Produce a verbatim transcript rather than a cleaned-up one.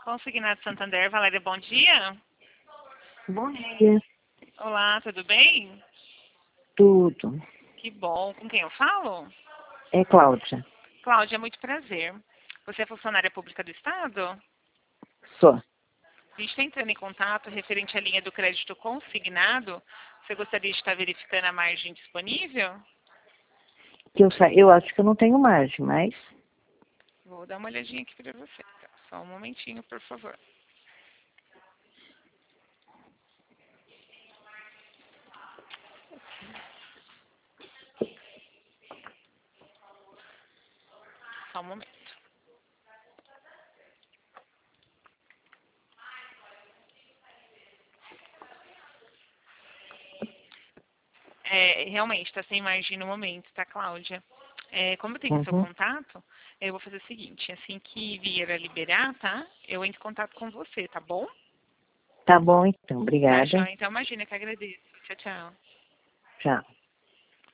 Consignado Santander, Valéria, bom dia. Bom dia. Olá, tudo bem? Tudo. Que bom. Com quem eu falo? É Cláudia. Cláudia, muito prazer. Você é funcionária pública do Estado? Sou. A gente está entrando em contato referente à linha do crédito consignado. Você gostaria de estar verificando a margem disponível? Que eu, sa... eu acho que eu não tenho margem, mas Vou dar uma olhadinha aqui para você. Tá? Só um momentinho, por favor. Só um momento. É, realmente, está sem margem no momento, tá, Cláudia? É, como eu tenho o seu uhum. contato, eu vou fazer o seguinte, assim que vier a liberar, tá? Eu entro em contato com você, tá bom? Tá bom então. Tá, Obrigada. joia. Então, imagina que agradeço. Tchau, tchau. Tchau.